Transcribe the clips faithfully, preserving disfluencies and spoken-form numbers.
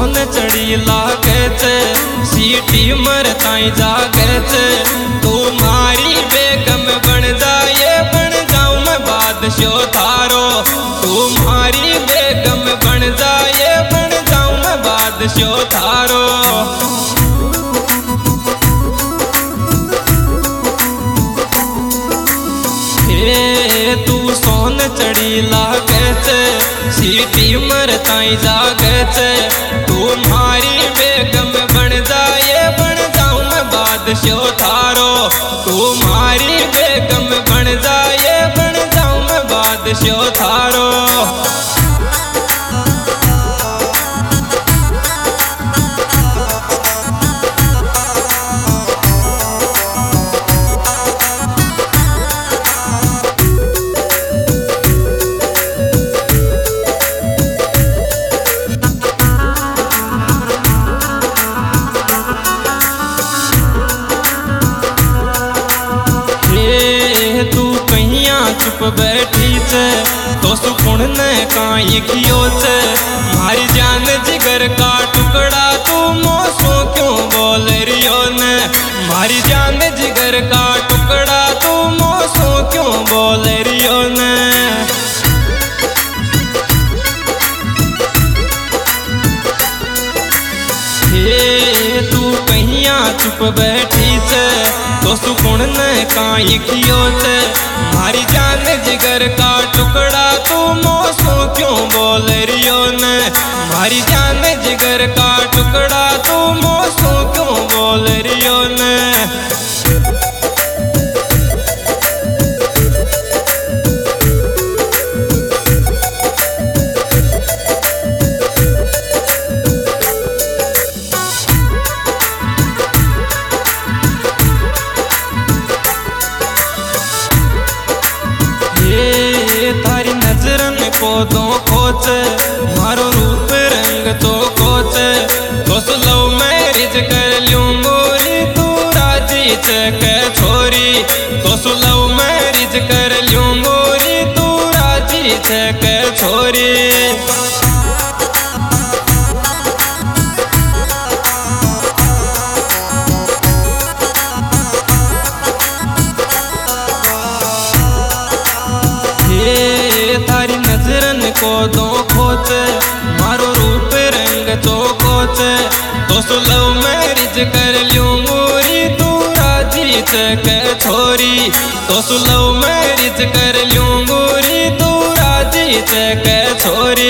सोन चढ़ी लागे छे सीटी मर ताई जागे छे। तुम्हारी बेगम बन जाए बन जाऊं मैं बादशाह थारो। तुम्हारी बेगम बन जाए बन जाऊं मैं बादशाह थारो। तू सोन चढ़ी लागे छे सीटी मर ताई जागे छे। तुम्हारी बेगम बन जाए बन जाऊं मैं बादशाह थारो। तुम्हारी बेगम बन जाए बन जाऊं मैं बादशाह थारो। चुप बैठी छे तो सुकून ने काई कियो छे। मारी जान जिगर का टुकड़ा तू मोसो क्यों बोल रियो ने। मारी जान जिगर का टुकड़ा तू मोसो क्यों बोल रियो ने। तू कहिया चुप बैठी छे तो सुकून ने काई कियो छे। मारी जान जिगर का टुकड़ा तू मोसो क्यों बोल रियो ने। मारी जान जिगर का टुकड़ा तू मोसो क्यों बोल रियो ने। थारी नजरन को दो खोच मारो रूप रंग तो खोच। तो लव मैरिज कर लूं गोरी तू राजी छे के छोरी। तो लव मैरिज कर लूं गोरी तू राजी छे के छोरी। थारी नजरन को दो खोच मारो रूप रंग तो खोच। तो लव मैरिज कर लूं गोरी तू राजी छे के छोरी। तो लव मैरिज कर लूं गोरी तू राजी छे के छोरी।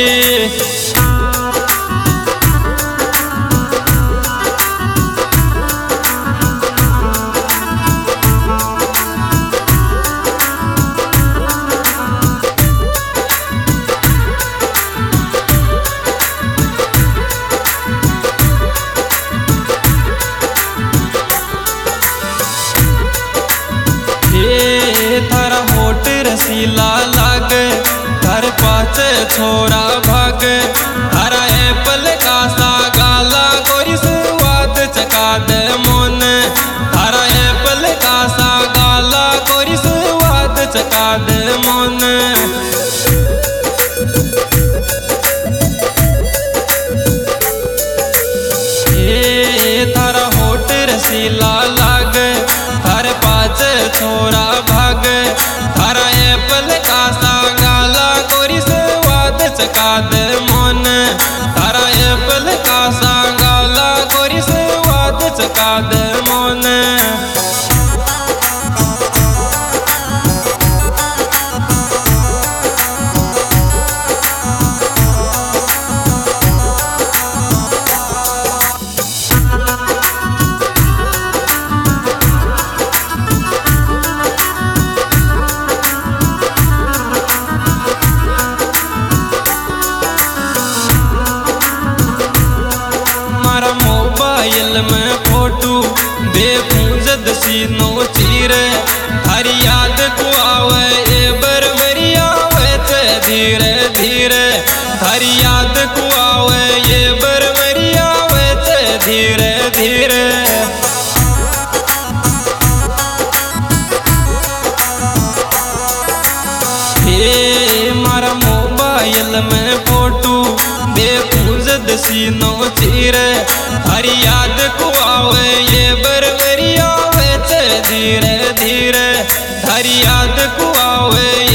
थारा होठ रसीला लागे थारे पाँच छोरा भाग। थारा एप्पल का सा गाला गोरी स्वाद चका दे मोन। थारा एप्पल का सा गाला गोरी स्वाद चका दे मोन। थारा होठ रसीला लागे थारे पाँच छोरा भाग। थारा एप्पल का सा गाला गोरी स्वाद चका दे मोन। थारा एप्पल का सा गाला गोरी स्वाद चका दे मोन। मोबाइल में फोटो देखूं जद सीनो चीरे। हरी याद को आवे ए बरबरी आवे ते धीरे धीरे। हरी याद को आवे ये बरबरी आवे ते धीरे धीरे। हे मारा मोबाइल में फोटो देखूं जद खुद सीनो चीरे हरी याद को आवे ये बरवरी आवे ते धीरे धीरे हरी याद को आवे